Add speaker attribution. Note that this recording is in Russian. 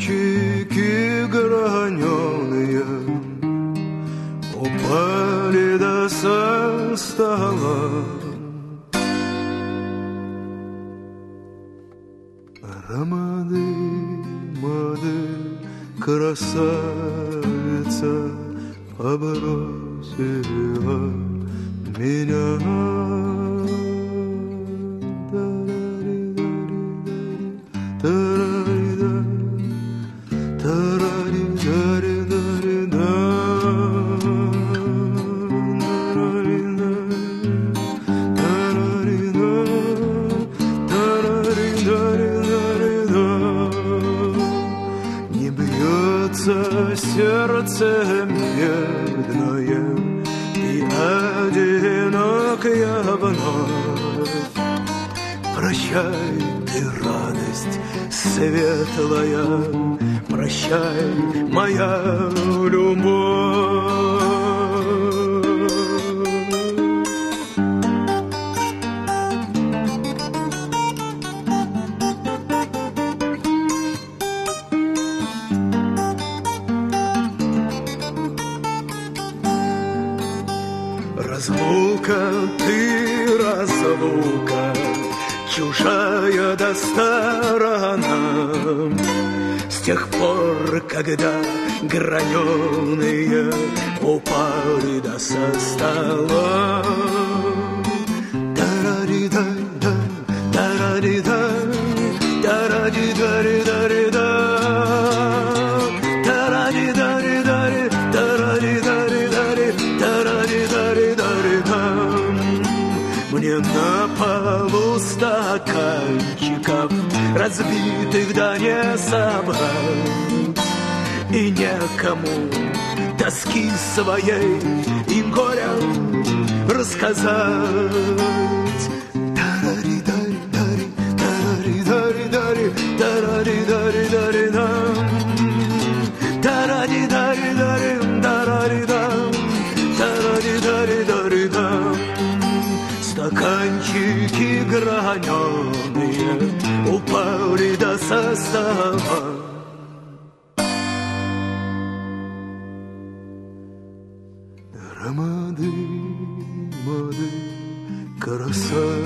Speaker 1: Стаканчики граненые упали до со стола. Романы, моды, красавица побросила меня. Не бьется сердце медное и одинокая вновь. Прощай, ты, радость светлая, прощай, моя любовь. Разлука, ты разлука, чужая до сторона. С тех пор, когда граненые упали до со стола. Тарарида-да, тарарида, тарарида-рида-рида, тарарида-рида-ри, тарарида-рида-ри, тарарида-рида-рида. Мне на полу стаканчиков разбитых да не собрать, и некому тоски своей и горя рассказать. Тарари-дари-дари, тарари-дари-дари, тарари-дари-дари-дам, тарари-дари-дари, тарари-дам, тарари-дари-дари-дам. Стаканчики граненые упали до состава. Романы, моды, красавица